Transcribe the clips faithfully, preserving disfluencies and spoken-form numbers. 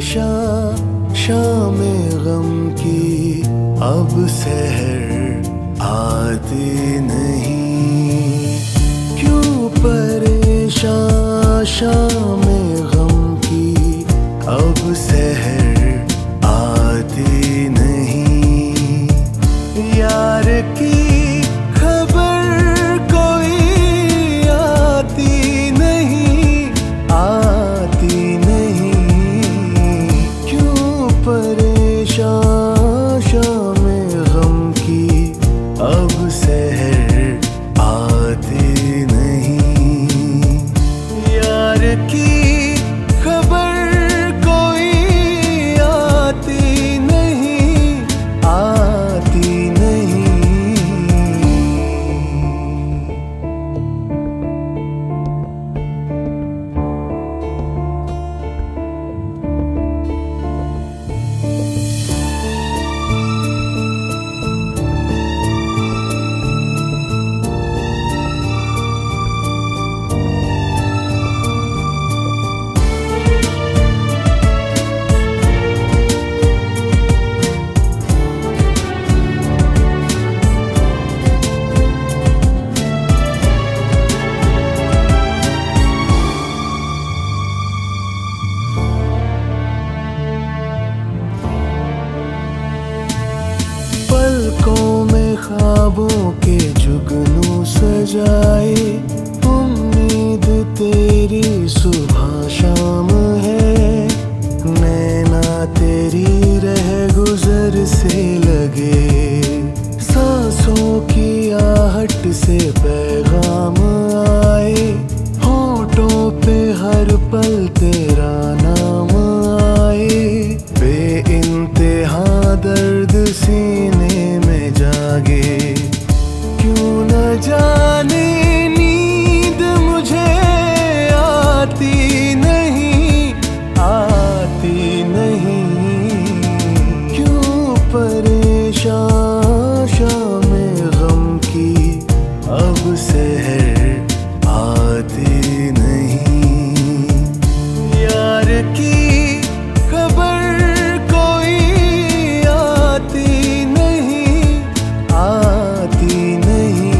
परेशान शाम गम की अब सहर आती नहीं। क्यों परेशान शाम गम की अब सहर आती नहीं। यार की खबर कोई आती नहीं, आती नहीं। क्यों परेशान शाम गम की अब सहर आती नहीं। यार की खबर कोई आती नहीं, आती नहीं। पलकों में ख्वाबों के जुगनू सजाए, उम्मीद तेरी सुबह शाम है। नैना तेरी रह गुजर से लगे, सांसों की आहट से पैगाम आए। होठों पे हर पल तेरा नाम आए, बेइंतहा दर्द सीने में जागे। क्यों न जाने नींद मुझे आती नहीं, आती नहीं। क्यों परेशान शाम गम की अब सहर आती नहीं। यार की खबर कोई आती नहीं, आती नहीं।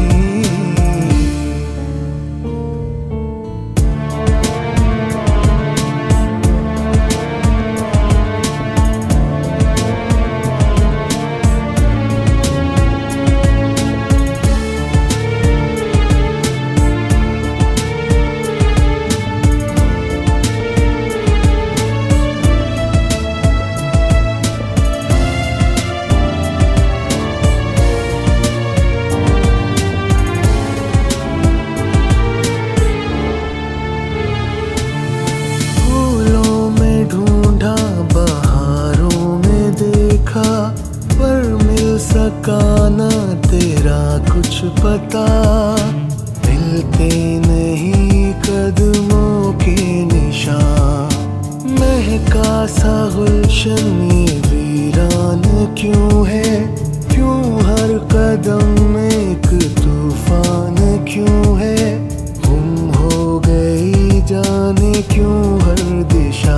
पर मिल सका ना तेरा कुछ पता। मिलते नहीं कदमों के निशान, महका सा गुलशन ये वीरान क्यों है। क्यों हर कदम में एक तूफान क्यों है। गुम हो गई जाने क्यों हर दिशा।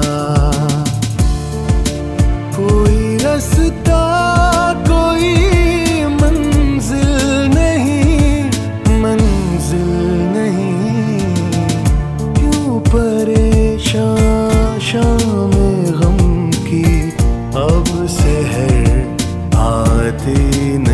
कोई रास्ता कोई मंजिल नहीं, मंजिल नहीं। क्यों परेशान शाम गम की अब सहर आती नहीं।